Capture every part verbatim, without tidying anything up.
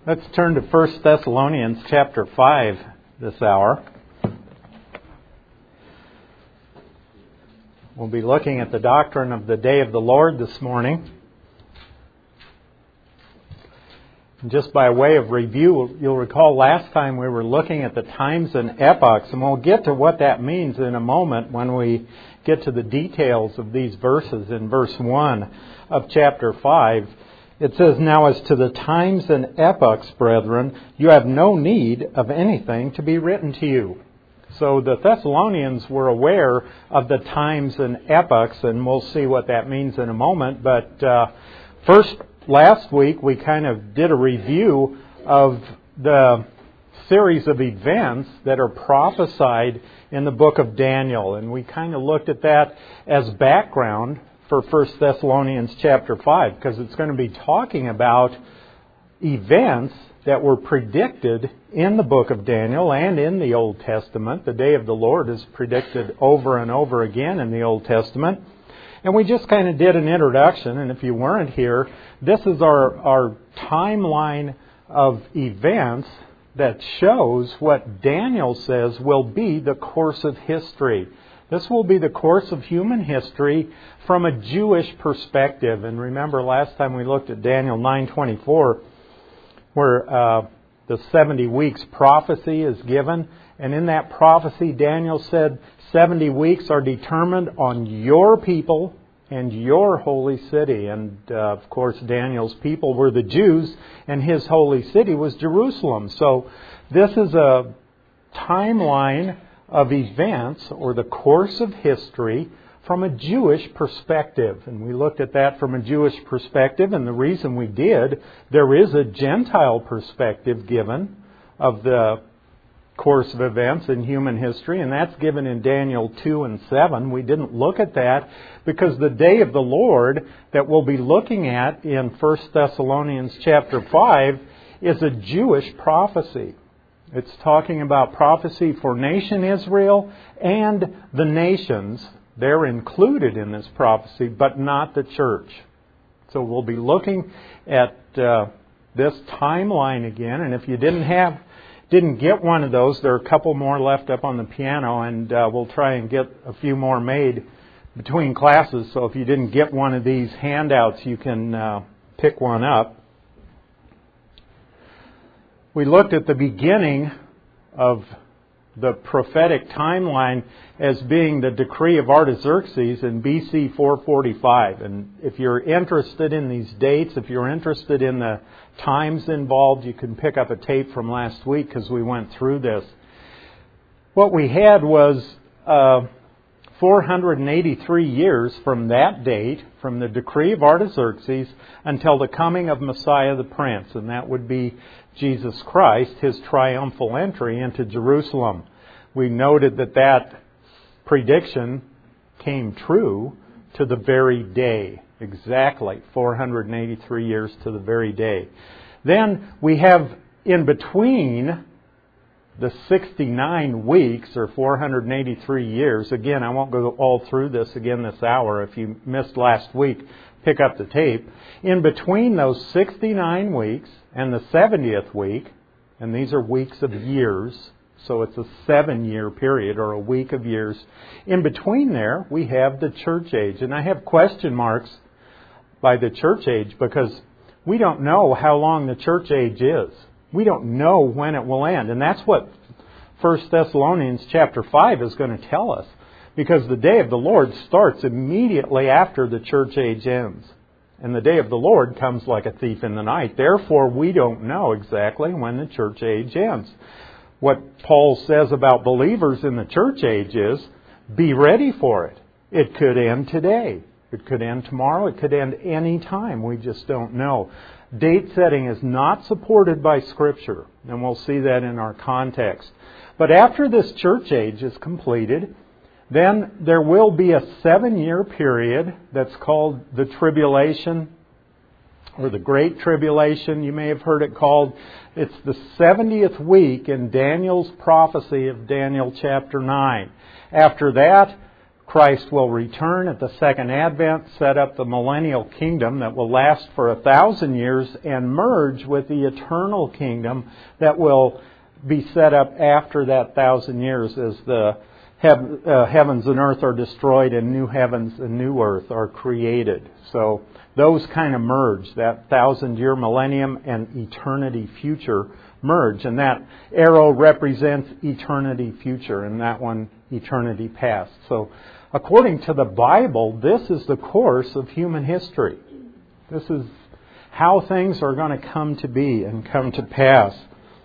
Let's turn to First Thessalonians chapter five this hour. We'll be looking at the doctrine of the day of the Lord this morning. And just by way of review, you'll recall last time we were looking at the times and epochs, and we'll get to what that means in a moment when we get to the details of these verses in verse one of chapter five. It says, "Now as to the times and epochs, brethren, you have no need of anything to be written to you." So the Thessalonians were aware of the times and epochs, and we'll see what that means in a moment. But uh, first, last week, we kind of did a review of the series of events that are prophesied in the book of Daniel. And we kind of looked at that as background for First Thessalonians chapter five, because it's going to be talking about events that were predicted in the book of Daniel and in the Old Testament. The day of the Lord is predicted over and over again in the Old Testament. And we just kind of did an introduction, and if you weren't here, this is our, our timeline of events that shows what Daniel says will be the course of history. This will be the course of human history from a Jewish perspective. And remember, last time we looked at Daniel nine twenty-four, where uh, the seventy weeks prophecy is given. And in that prophecy, Daniel said, seventy weeks are determined on your people and your holy city. And, uh, of course, Daniel's people were the Jews, and his holy city was Jerusalem. So this is a timeline of events, or the course of history, from a Jewish perspective. And we looked at that from a Jewish perspective, and the reason we did, there is a Gentile perspective given of the course of events in human history, and that's given in Daniel two and seven. We didn't look at that because the day of the Lord that we'll be looking at in First Thessalonians chapter five is a Jewish prophecy. It's talking about prophecy for nation Israel and the nations. They're included in this prophecy, but not the church. So we'll be looking at uh, this timeline again. And if you didn't have, didn't get one of those, there are a couple more left up on the piano, and uh, we'll try and get a few more made between classes. So if you didn't get one of these handouts, you can uh, pick one up. We looked at the beginning of the prophetic timeline as being the decree of Artaxerxes in B C four forty-five. And if you're interested in these dates, if you're interested in the times involved, you can pick up a tape from last week because we went through this. What we had was uh, four hundred eighty-three years from that date, from the decree of Artaxerxes, until the coming of Messiah the Prince. And that would be Jesus Christ, His triumphal entry into Jerusalem. We noted that that prediction came true to the very day. Exactly, four hundred eighty-three years to the very day. Then we have in between the sixty-nine weeks, or four hundred eighty-three years. Again, I won't go all through this again this hour. If you missed last week, pick up the tape. In between those sixty-nine weeks and the seventieth week, and these are weeks of years, so it's a seven-year period, or a week of years. In between there, we have the church age. And I have question marks by the church age because we don't know how long the church age is. We don't know when it will end. And that's what First Thessalonians chapter five is going to tell us. Because the day of the Lord starts immediately after the church age ends. And the day of the Lord comes like a thief in the night. Therefore, we don't know exactly when the church age ends. What Paul says about believers in the church age is, be ready for it. It could end today. It could end tomorrow. It could end any time. We just don't know. Date setting is not supported by Scripture. And we'll see that in our context. But after this church age is completed, then there will be a seven-year period that's called the tribulation, or the Great Tribulation, you may have heard it called. It's the seventieth week in Daniel's prophecy of Daniel chapter nine. After that, Christ will return at the second advent, set up the millennial kingdom that will last for a thousand years and merge with the eternal kingdom that will be set up after that thousand years as the hev- uh, heavens and earth are destroyed and new heavens and new earth are created. So those kind of merge, that thousand-year millennium and eternity future merge. And that arrow represents eternity future, and that one eternity past. So according to the Bible, this is the course of human history. This is how things are going to come to be and come to pass.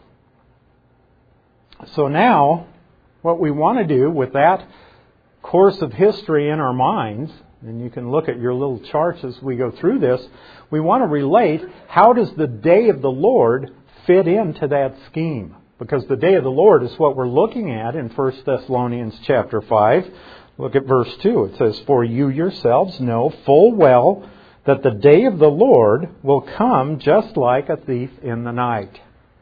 So now, what we want to do with that course of history in our minds, and you can look at your little charts as we go through this, we want to relate how does the day of the Lord fit into that scheme. Because the day of the Lord is what we're looking at in First Thessalonians chapter five. Look at verse two. It says, "For you yourselves know full well that the day of the Lord will come just like a thief in the night."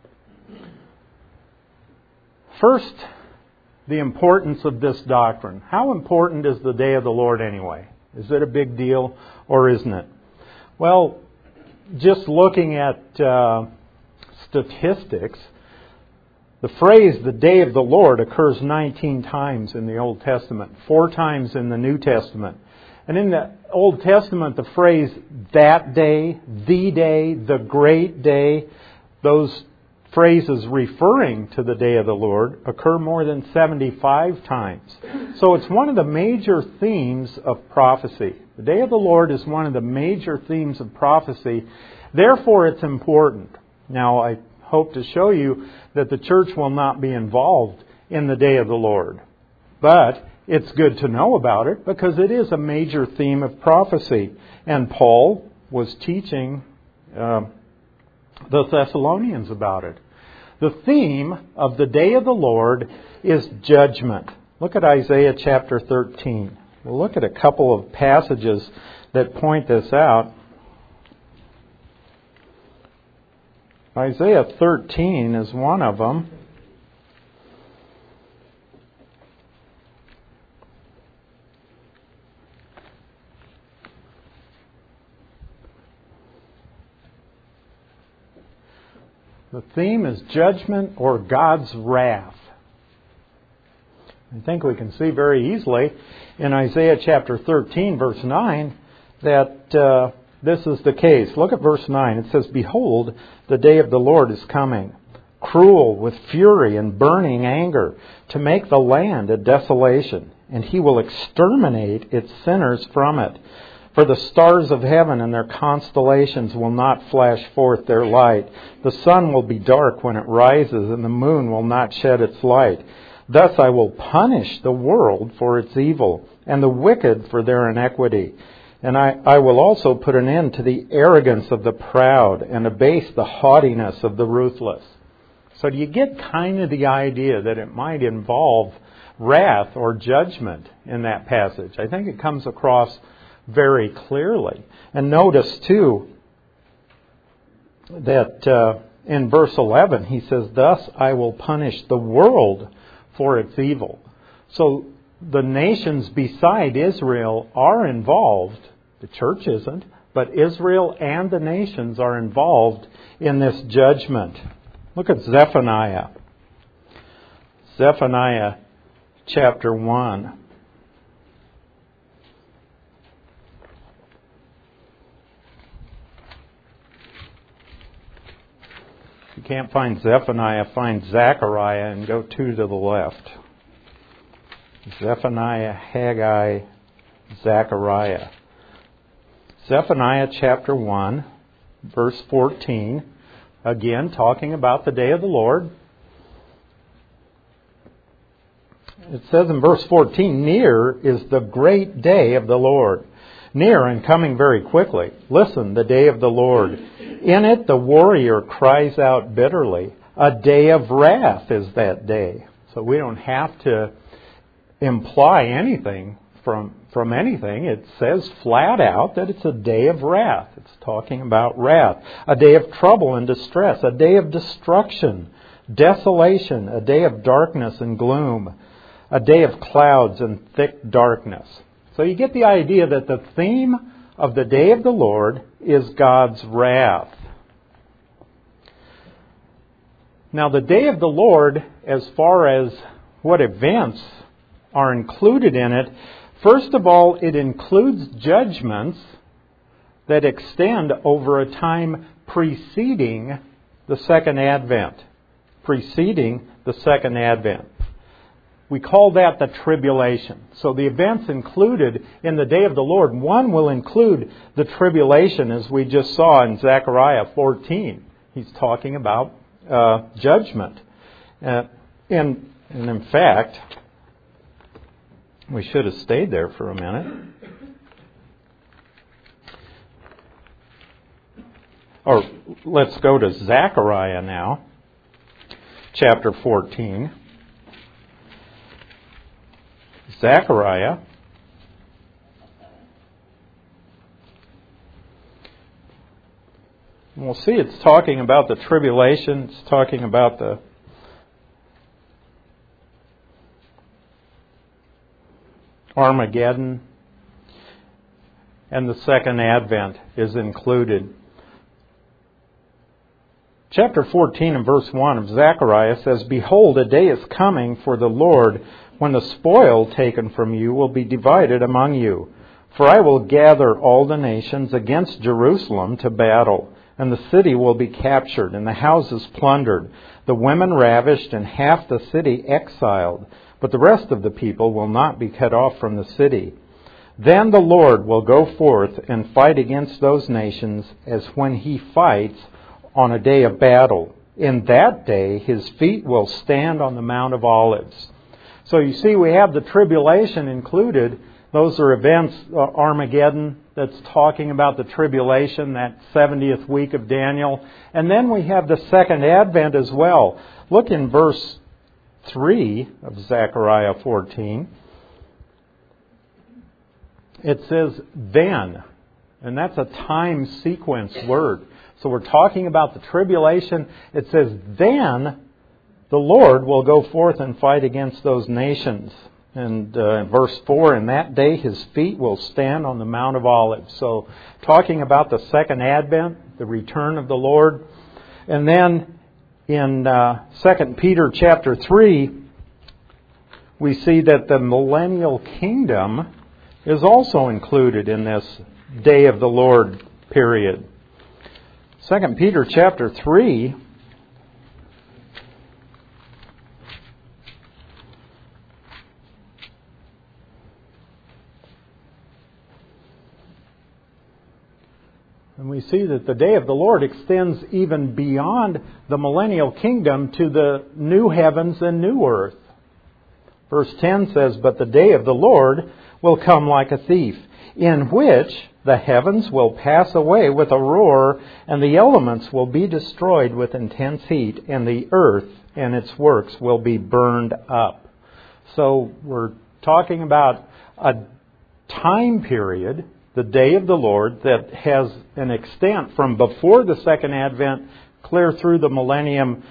First, the importance of this doctrine. How important is the day of the Lord anyway? Is it a big deal or isn't it? Well, just looking at uh, statistics, the phrase, the day of the Lord, occurs nineteen times in the Old Testament, four times in the New Testament. And in the Old Testament, the phrase, that day, the day, the great day, those phrases referring to the day of the Lord occur more than seventy-five times. So it's one of the major themes of prophecy. The day of the Lord is one of the major themes of prophecy. Therefore, it's important. Now, I hope to show you that the church will not be involved in the day of the Lord. But it's good to know about it because it is a major theme of prophecy. And Paul was teaching uh, the Thessalonians about it. The theme of the day of the Lord is judgment. Look at Isaiah chapter thirteen. We'll look at a couple of passages that point this out. Isaiah thirteen is one of them. The theme is judgment or God's wrath. I think we can see very easily in Isaiah chapter thirteen, verse nine, that uh, this is the case. Look at verse nine. It says, "Behold, the day of the Lord is coming, cruel with fury and burning anger, to make the land a desolation, and He will exterminate its sinners from it. For the stars of heaven and their constellations will not flash forth their light. The sun will be dark when it rises, and the moon will not shed its light. Thus I will punish the world for its evil, and the wicked for their iniquity. And I, I will also put an end to the arrogance of the proud, and abase the haughtiness of the ruthless." So do you get kind of the idea that it might involve wrath or judgment in that passage? I think it comes across very clearly. And notice too that uh, in verse eleven he says, "Thus I will punish the world for its evil." So the nations beside Israel are involved. The church isn't, but Israel and the nations are involved in this judgment. Look at Zephaniah. Zephaniah chapter one. If you can't find Zephaniah, find Zechariah and go two to the left. Zephaniah, Haggai, Zechariah. Zephaniah chapter one, verse fourteen. Again, talking about the day of the Lord. It says in verse fourteen, "Near is the great day of the Lord." Near and coming very quickly. Listen, the day of the Lord. In it the warrior cries out bitterly. A day of wrath is that day. So we don't have to imply anything from, from anything. It says flat out that it's a day of wrath. It's talking about wrath. A day of trouble and distress. A day of destruction, desolation. A day of darkness and gloom. a day of clouds and thick darkness. So you get the idea that the theme of the day of the Lord is God's wrath. Now, the day of the Lord, as far as what events are included in it, first of all, it includes judgments that extend over a time preceding the second advent. Preceding the second advent. We call that the tribulation. So the events included in the day of the Lord, one will include the tribulation, as we just saw in Zechariah fourteen. He's talking about uh, judgment. Uh, and, and in fact, we should have stayed there for a minute. Or let's go to Zechariah now, chapter fourteen. Zechariah. And we'll see it's talking about the tribulation. It's talking about the Armageddon. And the second advent is included. Chapter fourteen and verse one of Zechariah says, "Behold, a day is coming for the Lord, when the spoil taken from you will be divided among you. For I will gather all the nations against Jerusalem to battle, and the city will be captured, and the houses plundered, the women ravished, and half the city exiled. But the rest of the people will not be cut off from the city. Then the Lord will go forth and fight against those nations as when he fights on a day of battle. In that day his feet will stand on the Mount of Olives." So you see, we have the tribulation included. Those are events, uh, Armageddon, that's talking about the tribulation, that seventieth week of Daniel. And then we have the second advent as well. Look in verse three of Zechariah fourteen. It says, "Then," and that's a time sequence word. So we're talking about the tribulation. It says, "Then the Lord will go forth and fight against those nations." And uh, verse four, "In that day his feet will stand on the Mount of Olives." So talking about the second advent, the return of the Lord. And then in uh, Second Peter chapter three, we see that the millennial kingdom is also included in this day of the Lord period. Second Peter chapter three, and we see that the day of the Lord extends even beyond the millennial kingdom to the new heavens and new earth. Verse ten says, "But the day of the Lord will come like a thief, in which the heavens will pass away with a roar, and the elements will be destroyed with intense heat, and the earth and its works will be burned up." So we're talking about a time period, the day of the Lord, that has an extent from before the second advent clear through the millennium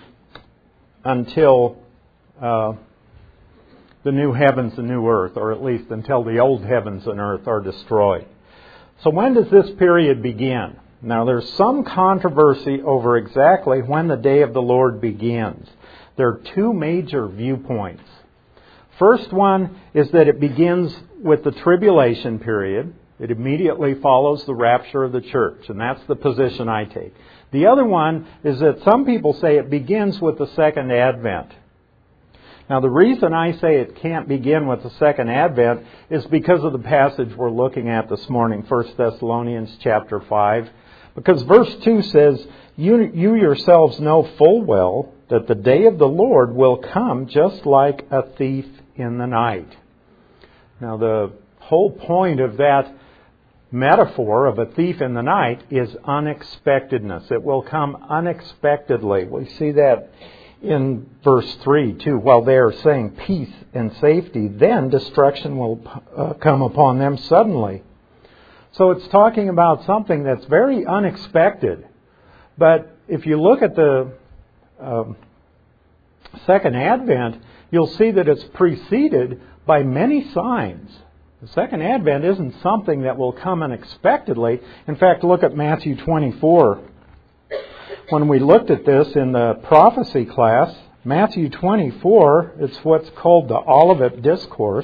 until uh, the new heavens and new earth, or at least until the old heavens and earth are destroyed. So when does this period begin? Now there's some controversy over exactly when the day of the Lord begins. There are two major viewpoints. First one is that it begins with the tribulation period. It immediately follows the rapture of the church, and that's the position I take. The other one is that some people say it begins with the second advent. Now the reason I say it can't begin with the second advent is because of the passage we're looking at this morning, First Thessalonians chapter five. Because verse two says, you, you yourselves know full well that the day of the Lord will come just like a thief in the night. Now the whole point of that metaphor of a thief in the night is unexpectedness. It will come unexpectedly. We see that in verse three too. While they are saying peace and safety, then destruction will uh, come upon them suddenly. So it's talking about something that's very unexpected. But if you look at the um, second advent, you'll see that it's preceded by many signs. The second advent isn't something that will come unexpectedly. In fact, look at Matthew twenty-four. When we looked at this in the prophecy class, Matthew twenty-four, it's what's called the Olivet Discourse.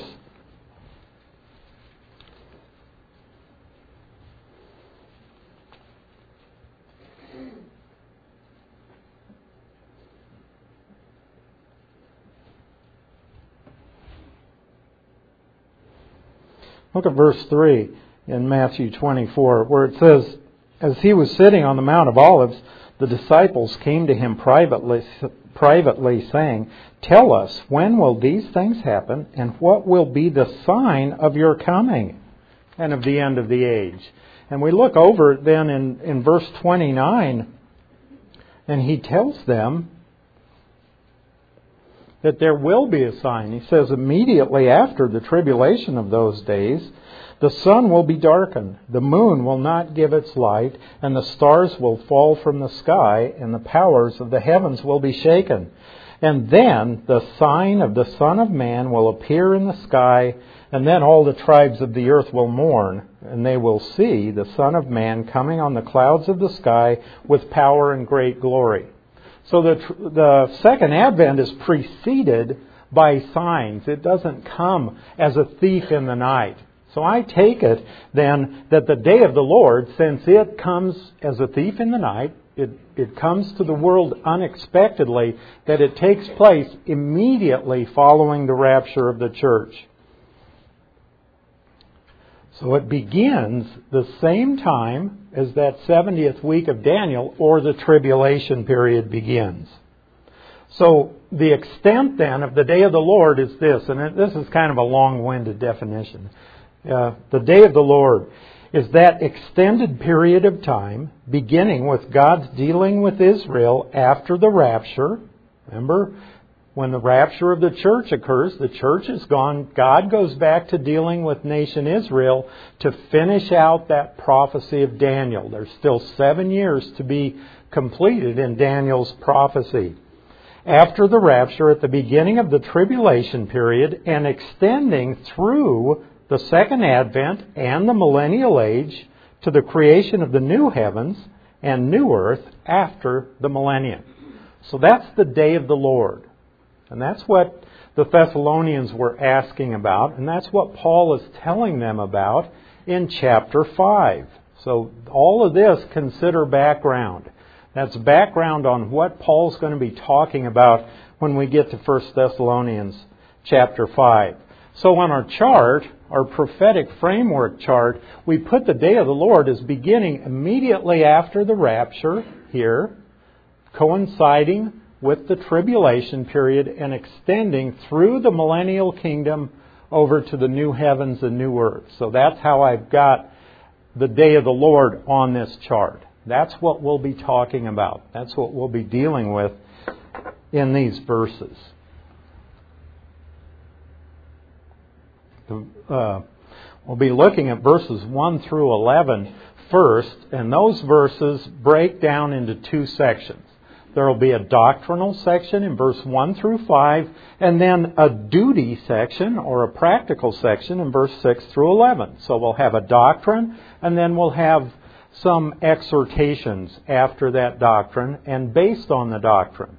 Look at verse three in Matthew twenty-four, where it says, "As he was sitting on the Mount of Olives, the disciples came to him privately, privately saying, 'Tell us, when will these things happen, and what will be the sign of your coming and of the end of the age?'" And we look over then in, in verse twenty-nine, and he tells them that there will be a sign. He says, "Immediately after the tribulation of those days, the sun will be darkened, the moon will not give its light, and the stars will fall from the sky, and the powers of the heavens will be shaken. And then the sign of the Son of Man will appear in the sky, and then all the tribes of the earth will mourn, and they will see the Son of Man coming on the clouds of the sky with power and great glory." So the, the second advent is preceded by signs. It doesn't come as a thief in the night. So I take it then that the day of the Lord, since it comes as a thief in the night, it, it comes to the world unexpectedly, that it takes place immediately following the rapture of the church. So it begins the same time as that seventieth week of Daniel, or the tribulation period begins. So the extent then of the day of the Lord is this, and this is kind of a long-winded definition. Uh, the day of the Lord is that extended period of time beginning with God's dealing with Israel after the rapture. Remember, when the rapture of the church occurs, the church is gone. God goes back to dealing with nation Israel to finish out that prophecy of Daniel. There's still seven years to be completed in Daniel's prophecy. After the rapture, at the beginning of the tribulation period, and extending through the second advent and the millennial age to the creation of the new heavens and new earth after the millennium. So that's the day of the Lord. And that's what the Thessalonians were asking about, and that's what Paul is telling them about in chapter five. So all of this, consider background. That's background on what Paul's going to be talking about when we get to First Thessalonians chapter five. So on our chart, our prophetic framework chart, we put the day of the Lord as beginning immediately after the rapture here, coinciding with the tribulation period and extending through the millennial kingdom over to the new heavens and new earth. So that's how I've got the day of the Lord on this chart. That's what we'll be talking about. That's what we'll be dealing with in these verses. Uh, we'll be looking at verses one through eleven first, and those verses break down into two sections. There will be a doctrinal section in verse one through five, and then a duty section or a practical section in verse six through eleven. So we'll have a doctrine, and then we'll have some exhortations after that doctrine and based on the doctrine.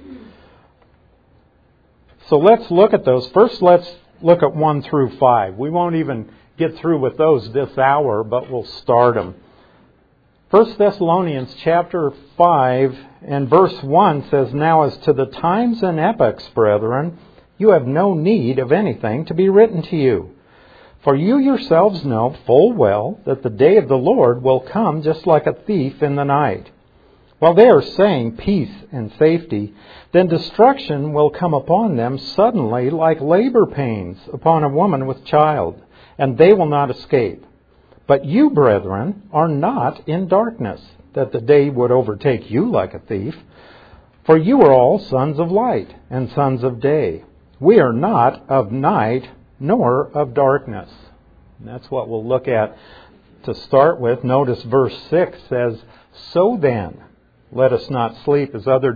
So let's look at those. First, let's look at one through five. We won't even get through with those this hour, but we'll start them. First Thessalonians chapter five and verse one says, "Now as to the times and epochs, brethren, you have no need of anything to be written to you. For you yourselves know full well that the day of the Lord will come just like a thief in the night. While they are saying peace and safety, then destruction will come upon them suddenly like labor pains upon a woman with child, and they will not escape. But you, brethren, are not in darkness, that the day would overtake you like a thief. For you are all sons of light and sons of day. We are not of night nor of darkness." And that's what we'll look at to start with. Notice verse six says, "So then, let us not sleep as other do,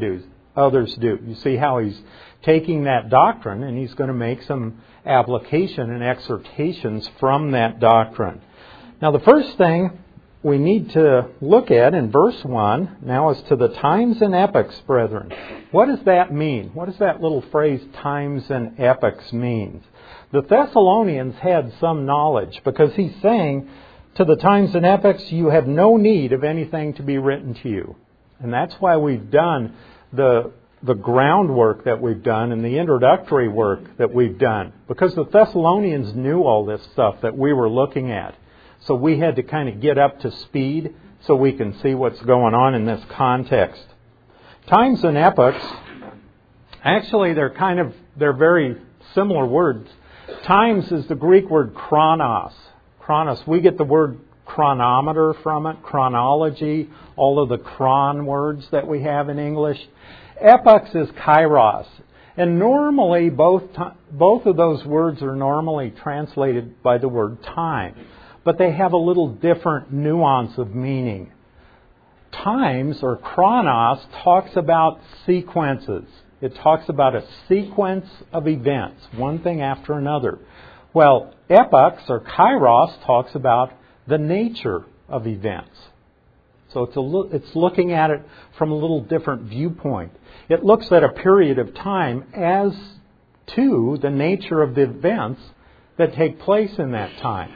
others do. You see how he's taking that doctrine and he's going to make some application and exhortations from that doctrine. Now the first thing we need to look at in verse one now is to the times and epochs, brethren. What does that mean? What does that little phrase, times and epochs, mean? The Thessalonians had some knowledge because he's saying to the times and epochs, you have no need of anything to be written to you. And that's why we've done the the groundwork that we've done and the introductory work that we've done. Because the Thessalonians knew all this stuff that we were looking at. So we had to kind of get up to speed so we can see what's going on in this context. Times and epochs, actually they're kind of, they're very similar words. Times is the Greek word chronos. Chronos, we get the word chronometer from it, chronology, all of the chron words that we have in English. Epochs is kairos. And normally both both of those words are normally translated by the word time. But they have a little different nuance of meaning. Times, or chronos, talks about sequences. It talks about a sequence of events, one thing after another. Well, epochs, or kairos, talks about the nature of events. So it's, a, it's looking at it from a little different viewpoint. It looks at a period of time as to the nature of the events that take place in that time.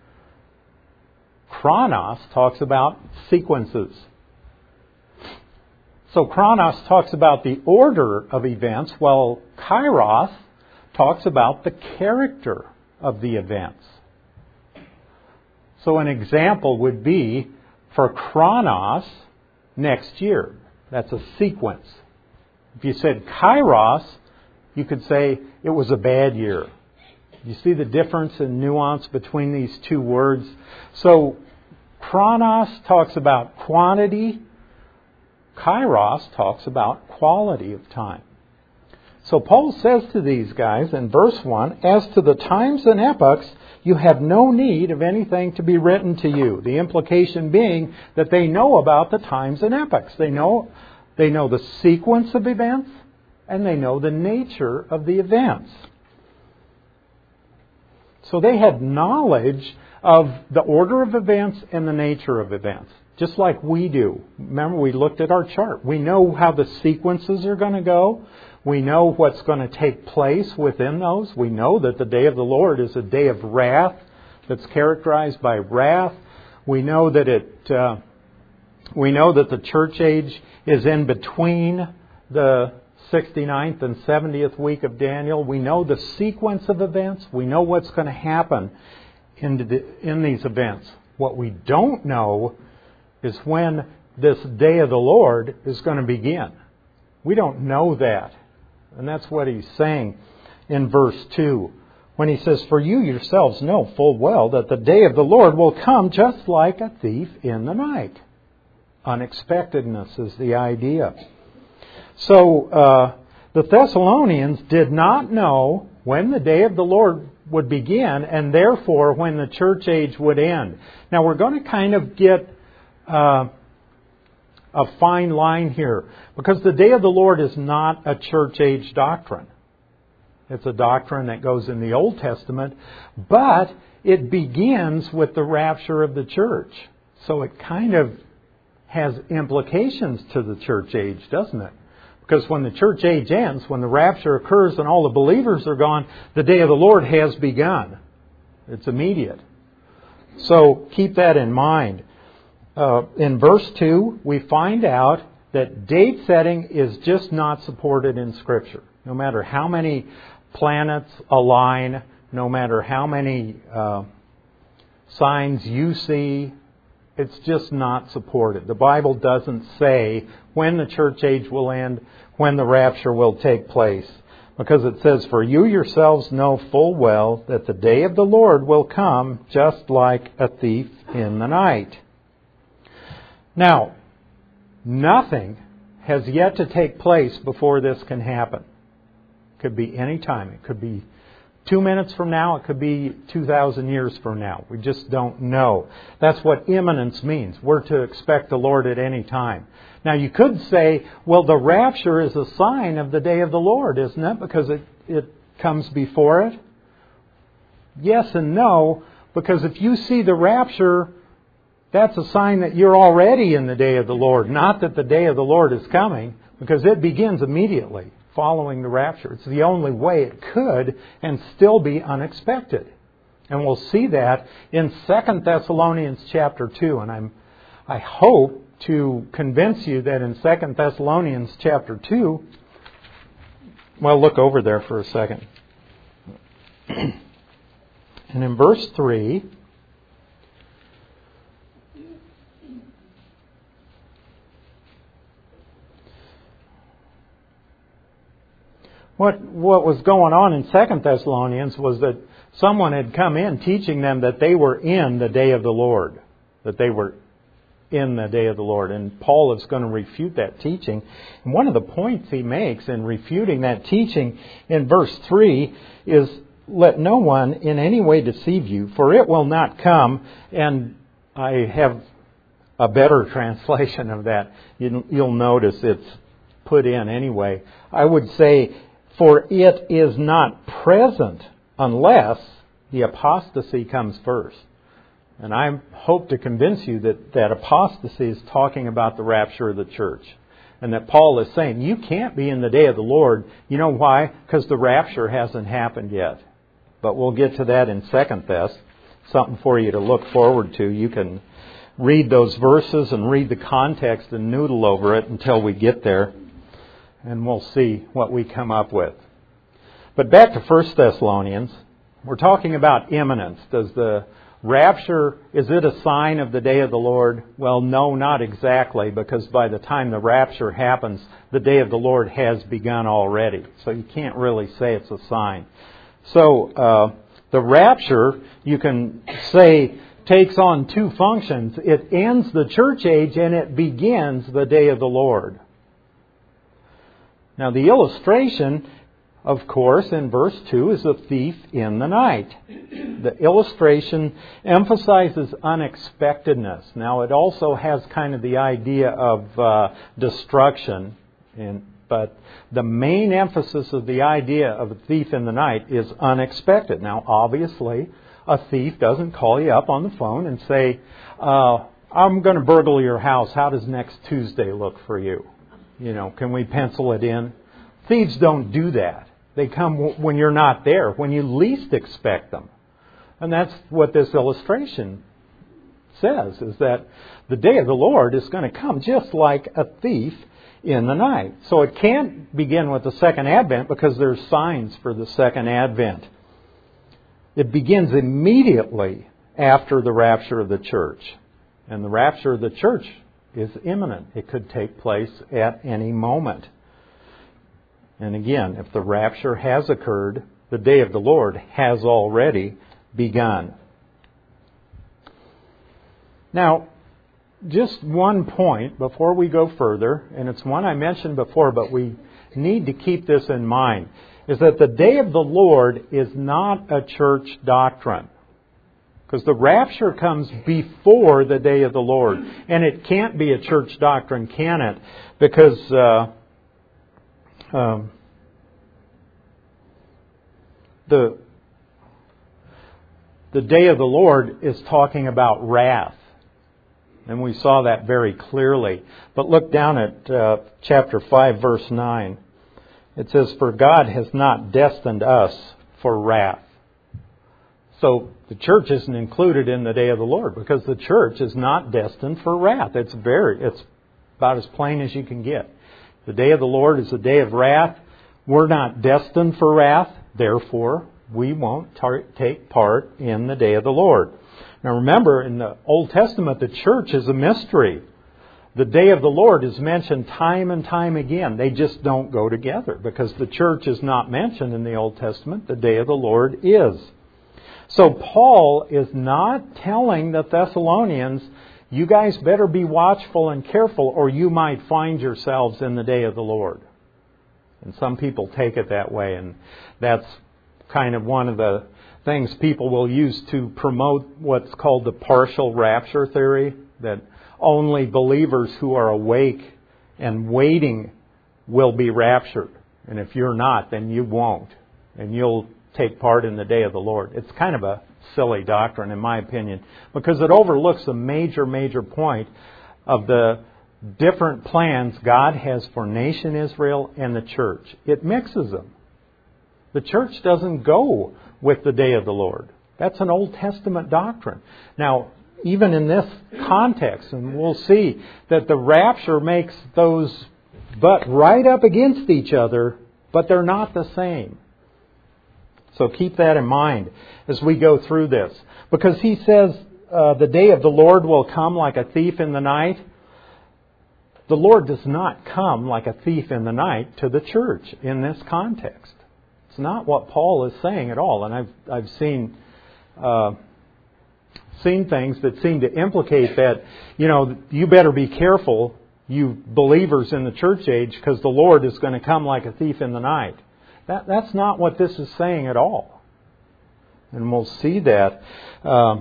Chronos talks about sequences. So Chronos talks about the order of events, while Kairos talks about the character of the events. So an example would be for Chronos, next year. That's a sequence. If you said Kairos, you could say it was a bad year. You see the difference in nuance between these two words? So Chronos talks about quantity. Kairos talks about quality of time. So Paul says to these guys in verse one, as to the times and epochs, you have no need of anything to be written to you. The implication being that they know about the times and epochs. They know, they know the sequence of events, and they know the nature of the events. So they had knowledge of the order of events and the nature of events, just like we do. Remember, we looked at our chart. We know how the sequences are going to go. We know what's going to take place within those. We know that the day of the Lord is a day of wrath that's characterized by wrath. We know that it. Uh, we know that the church age is in between the sixty-ninth and seventieth week of Daniel. We know the sequence of events. We know what's going to happen in, the, in these events. What we don't know is when this day of the Lord is going to begin. We don't know that. And that's what he's saying in verse two. When he says, for you yourselves know full well that the day of the Lord will come just like a thief in the night. Unexpectedness is the idea. So uh, the Thessalonians did not know when the day of the Lord would begin, and therefore when the church age would end. Now we're going to kind of get uh, a fine line here, because the day of the Lord is not a church age doctrine. It's a doctrine that goes in the Old Testament, but it begins with the rapture of the church. So it kind of has implications to the church age, doesn't it? Because when the church age ends, when the rapture occurs and all the believers are gone, the day of the Lord has begun. It's immediate. So keep that in mind. Uh, in verse two, we find out that date setting is just not supported in Scripture. No matter how many planets align, no matter how many uh, signs you see, it's just not supported. The Bible doesn't say when the church age will end, when the rapture will take place. Because it says, for you yourselves know full well that the day of the Lord will come just like a thief in the night. Now, nothing has yet to take place before this can happen. It could be any time. It could be two minutes from now. It could be two thousand years from now. We just don't know. That's what imminence means. We're to expect the Lord at any time. Now you could say, well, the rapture is a sign of the day of the Lord, isn't it? Because it, it comes before it. Yes and no, because if you see the rapture, that's a sign that you're already in the day of the Lord, not that the day of the Lord is coming, because it begins immediately following the rapture. It's the only way it could and still be unexpected. And we'll see that in Second Thessalonians chapter two. And I'm, I hope to convince you that in Second Thessalonians chapter two, well, look over there for a second. And in verse three, what what was going on in Second Thessalonians was that someone had come in teaching them that they were in the day of the Lord, that they were in the day of the Lord. And Paul is going to refute that teaching. And one of the points he makes in refuting that teaching in verse three is, let no one in any way deceive you, for it will not come. And I have a better translation of that. You'll notice it's put in anyway. I would say, for it is not present unless the apostasy comes first. And I hope to convince you that that apostasy is talking about the rapture of the church. And that Paul is saying, you can't be in the day of the Lord. You know why? Because the rapture hasn't happened yet. But we'll get to that in Second Thess. Something for you to look forward to. You can read those verses and read the context and noodle over it until we get there. And we'll see what we come up with. But back to First Thessalonians. We're talking about imminence. Does the rapture, is it a sign of the day of the Lord? Well, no, not exactly, because by the time the rapture happens, the day of the Lord has begun already. So you can't really say it's a sign. So uh, the rapture, you can say, takes on two functions. It ends the church age and it begins the day of the Lord. Now the illustration, of course, in verse two is a thief in the night. The illustration emphasizes unexpectedness. Now it also has kind of the idea of uh, destruction, and, but the main emphasis of the idea of a thief in the night is unexpected. Now obviously, a thief doesn't call you up on the phone and say, uh, I'm going to burgle your house. How does next Tuesday look for you? You know, can we pencil it in? Thieves don't do that. They come when you're not there, when you least expect them. And that's what this illustration says, is that the day of the Lord is going to come just like a thief in the night. So it can't begin with the second advent because there's signs for the second advent. It begins immediately after the rapture of the church. And the rapture of the church is imminent. It could take place at any moment. And again, if the rapture has occurred, the day of the Lord has already begun. Now, just one point before we go further, and it's one I mentioned before, but we need to keep this in mind, is that the day of the Lord is not a church doctrine. Because the rapture comes before the day of the Lord. And it can't be a church doctrine, can it? Because uh, um, the, the day of the Lord is talking about wrath. And we saw that very clearly. But look down at uh, chapter five, verse nine. It says, for God has not destined us for wrath. So the church isn't included in the day of the Lord because the church is not destined for wrath. It's very, it's about as plain as you can get. The day of the Lord is a day of wrath. We're not destined for wrath. Therefore, we won't tar- take part in the day of the Lord. Now remember, in the Old Testament, the church is a mystery. The day of the Lord is mentioned time and time again. They just don't go together because the church is not mentioned in the Old Testament. The day of the Lord is. So Paul is not telling the Thessalonians, you guys better be watchful and careful or you might find yourselves in the day of the Lord. And some people take it that way, and that's kind of one of the things people will use to promote what's called the partial rapture theory, that only believers who are awake and waiting will be raptured. And if you're not, then you won't. And you'll take part in the day of the Lord. It's kind of a silly doctrine, in my opinion, because it overlooks a major, major point of the different plans God has for nation Israel and the church. It mixes them. The church doesn't go with the day of the Lord. That's an Old Testament doctrine. Now, even in this context, and we'll see that the rapture makes those butt right up against each other, but they're not the same. So keep that in mind as we go through this. Because he says uh, the day of the Lord will come like a thief in the night. The Lord does not come like a thief in the night to the church in this context. It's not what Paul is saying at all. And I've I've seen uh, seen things that seem to implicate that, you know, you better be careful, you believers in the church age, because the Lord is going to come like a thief in the night. That, that's not what this is saying at all. And we'll see that. Uh,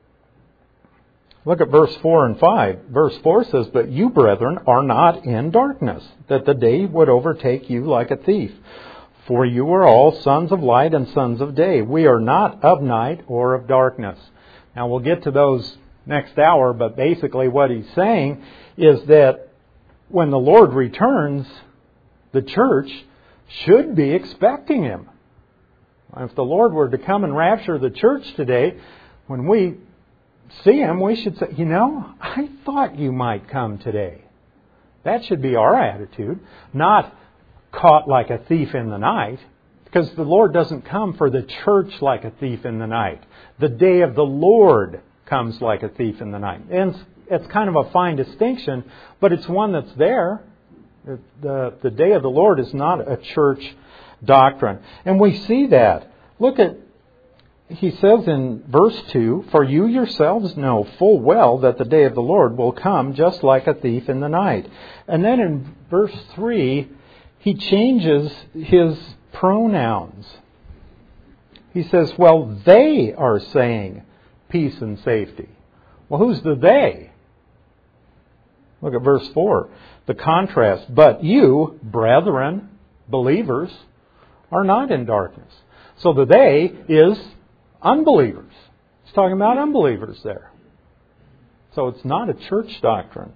look at verse four and five. Verse four says, "But you, brethren, are not in darkness, that the day would overtake you like a thief. For you are all sons of light and sons of day. We are not of night or of darkness." Now we'll get to those next hour, but basically what he's saying is that when the Lord returns, the church should be expecting Him. If the Lord were to come and rapture the church today, when we see Him, we should say, you know, I thought you might come today. That should be our attitude, not caught like a thief in the night, because the Lord doesn't come for the church like a thief in the night. The day of the Lord comes like a thief in the night. And it's, it's kind of a fine distinction, but it's one that's there. The, the day of the Lord is not a church doctrine. And we see that. Look at, he says in verse two, "For you yourselves know full well that the day of the Lord will come just like a thief in the night." And then in verse three, he changes his pronouns. He says, well, they are saying peace and safety. Well, who's the they? Look at verse four. The contrast. "But you, brethren," believers, "are not in darkness." So the they is unbelievers. He's talking about unbelievers there. So it's not a church doctrine.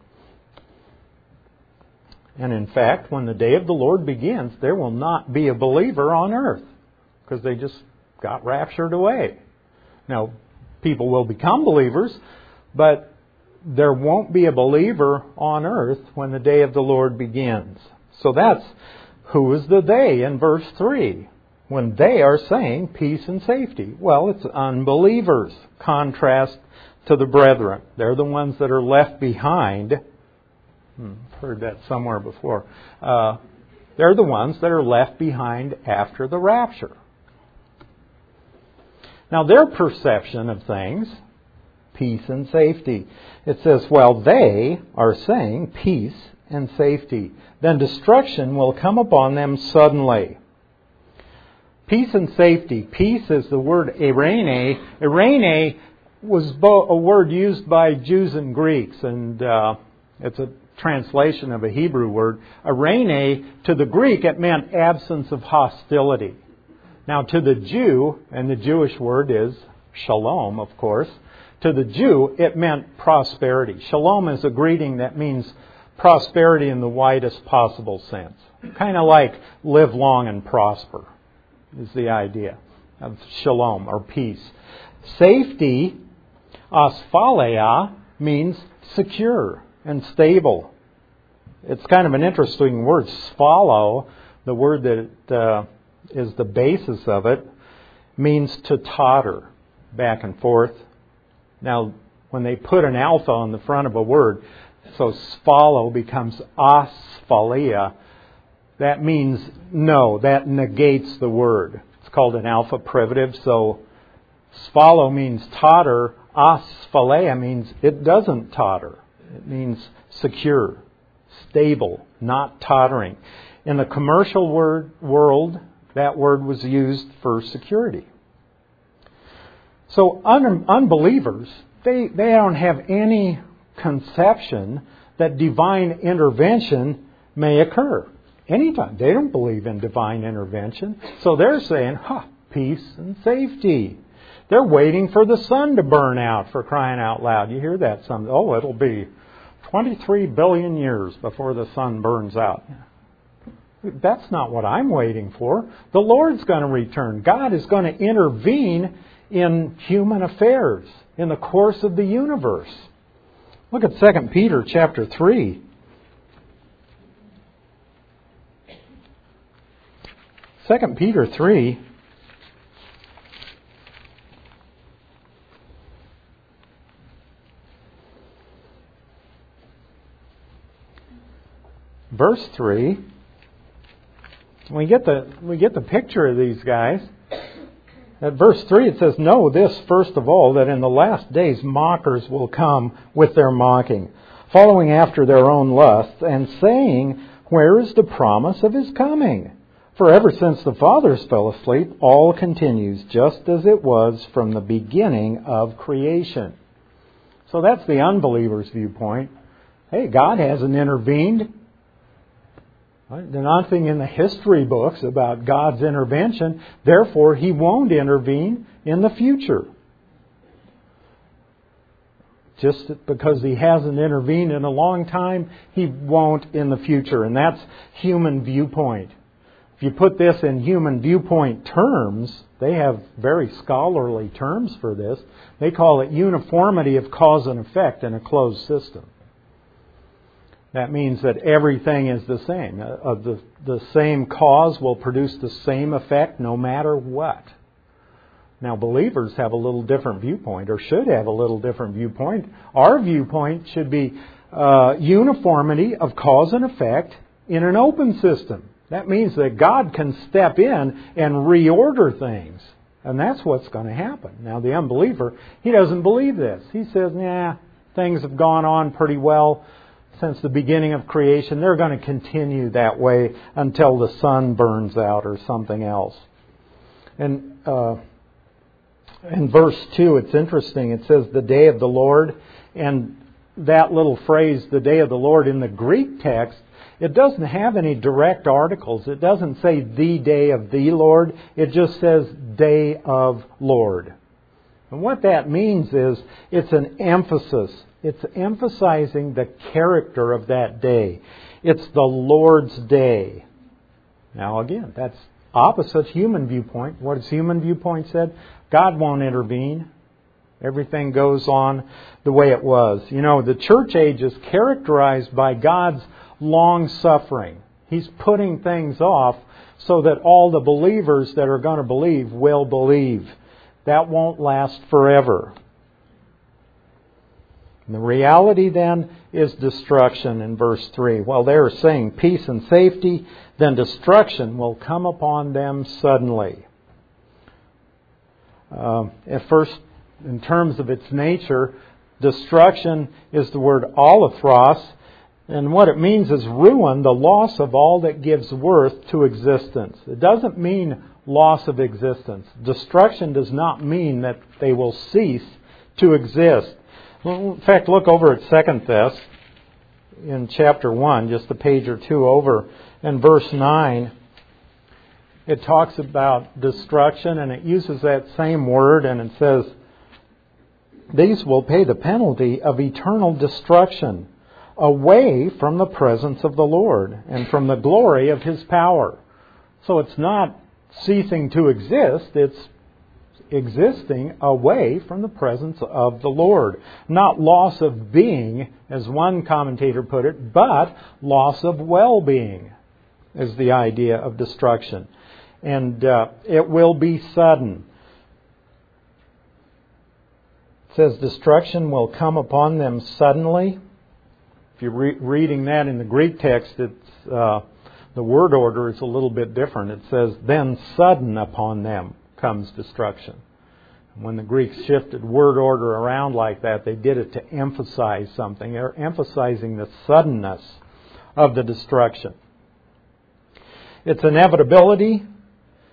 And in fact, when the day of the Lord begins, there will not be a believer on earth, because they just got raptured away. Now, people will become believers, but there won't be a believer on earth when the day of the Lord begins. So that's who is the they in verse three, when they are saying peace and safety. Well, it's unbelievers. Contrast to the brethren. They're the ones that are left behind. Hmm, I've heard that somewhere before. Uh, they're the ones that are left behind after the rapture. Now, their perception of things, peace and safety. It says, well, they are saying peace and safety. Then destruction will come upon them suddenly. Peace and safety. Peace is the word eirene. Eirene was a word used by Jews and Greeks, and uh, it's a translation of a Hebrew word. Eirene, to the Greek, it meant absence of hostility. Now, to the Jew, and the Jewish word is shalom, of course, to the Jew, it meant prosperity. Shalom is a greeting that means prosperity in the widest possible sense. Kind of like live long and prosper is the idea of shalom or peace. Safety, asphaleia, means secure and stable. It's kind of an interesting word. Sphalo, the word that uh, is the basis of it, means to totter back and forth. Now, when they put an alpha on the front of a word, so sphalo becomes asphalia, that means no, that negates the word. It's called an alpha privative, so sphalo means totter, asphalia means it doesn't totter. It means secure, stable, not tottering. In the commercial word, world, That word was used for security. So un- unbelievers, they, they don't have any conception that divine intervention may occur anytime. They don't believe in divine intervention. So they're saying, huh, peace and safety. They're waiting for the sun to burn out, for crying out loud. You hear that some, oh, it'll be twenty-three billion years before the sun burns out. That's not what I'm waiting for. The Lord's going to return. God is going to intervene in human affairs, in the course of the universe. Look at Second Peter chapter three. Second Peter three. Verse three. We get the we get the picture of these guys. At verse three it says, "Know this first of all, that in the last days mockers will come with their mocking, following after their own lusts, and saying, where is the promise of his coming? For ever since the fathers fell asleep, all continues just as it was from the beginning of creation." So that's the unbeliever's viewpoint. Hey, God hasn't intervened. There's nothing in the history books about God's intervention. Therefore, He won't intervene in the future. Just because He hasn't intervened in a long time, He won't in the future. And that's human viewpoint. If you put this in human viewpoint terms, they have very scholarly terms for this. They call it uniformity of cause and effect in a closed system. That means that everything is the same. Uh, the, the same cause will produce the same effect no matter what. Now, believers have a little different viewpoint, or should have a little different viewpoint. Our viewpoint should be uh, uniformity of cause and effect in an open system. That means that God can step in and reorder things. And that's what's going to happen. Now, the unbeliever, he doesn't believe this. He says, nah, things have gone on pretty well since the beginning of creation. They're going to continue that way until the sun burns out or something else. And uh, in verse two, it's interesting. It says, the day of the Lord. And that little phrase, the day of the Lord, in the Greek text, it doesn't have any direct articles. It doesn't say the day of the Lord. It just says day of Lord. And what that means is it's an emphasis. It's emphasizing the character of that day. It's the Lord's day. Now again, that's opposite human viewpoint. What has human viewpoint said? God won't intervene. Everything goes on the way it was. You know, the church age is characterized by God's long suffering. He's putting things off so that all the believers that are going to believe will believe. That won't last forever. And the reality then is destruction in verse three. While they are saying peace and safety, then destruction will come upon them suddenly. Uh, at first, in terms of its nature, destruction is the word alathros, and what it means is ruin, the loss of all that gives worth to existence. It doesn't mean loss of existence. Destruction does not mean that they will cease to exist. Well, in fact, look over at Second Thess in chapter one, just a page or two over, in verse nine. It talks about destruction, and it uses that same word, and it says, these will pay the penalty of eternal destruction, away from the presence of the Lord and from the glory of His power. So it's not ceasing to exist, it's existing away from the presence of the Lord. Not loss of being, as one commentator put it, but loss of well-being is the idea of destruction. And uh, it will be sudden. It says destruction will come upon them suddenly. If you're re- reading that in the Greek text, it's uh, the word order is a little bit different. It says, then sudden upon them comes destruction. When the Greeks shifted word order around like that, they did it to emphasize something. They're emphasizing the suddenness of the destruction. Its inevitability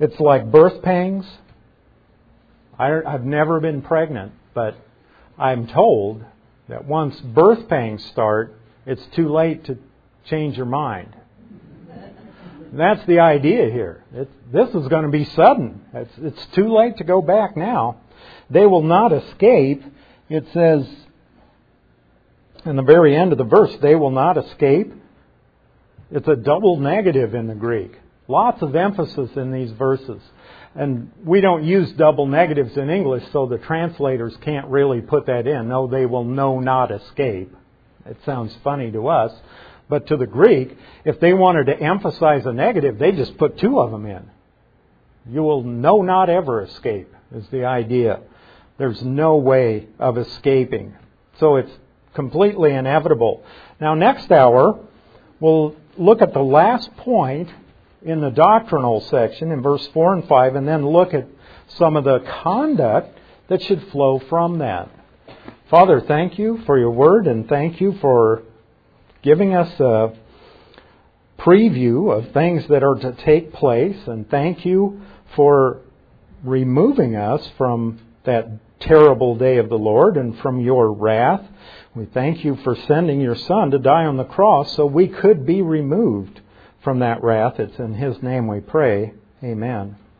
It's like birth pangs. I, I've never been pregnant, but I'm told that once birth pangs start, it's too late to change your mind. And that's the idea here. It's, this is going to be sudden. It's, it's too late to go back now. They will not escape. It says in the very end of the verse, they will not escape. It's a double negative in the Greek. Lots of emphasis in these verses. And we don't use double negatives in English, so the translators can't really put that in. No, they will no not escape. It sounds funny to us. But to the Greek, if they wanted to emphasize a negative, they just put two of them in. You will no not ever escape, is the idea. There's no way of escaping. So it's completely inevitable. Now, next hour, we'll look at the last point in the doctrinal section in verse four and five, and then look at some of the conduct that should flow from that. Father, thank you for your word, and thank you for giving us a preview of things that are to take place, and thank you for removing us from that terrible day of the Lord and from your wrath. We thank you for sending your Son to die on the cross so we could be removed from that wrath. It's in His name we pray. Amen.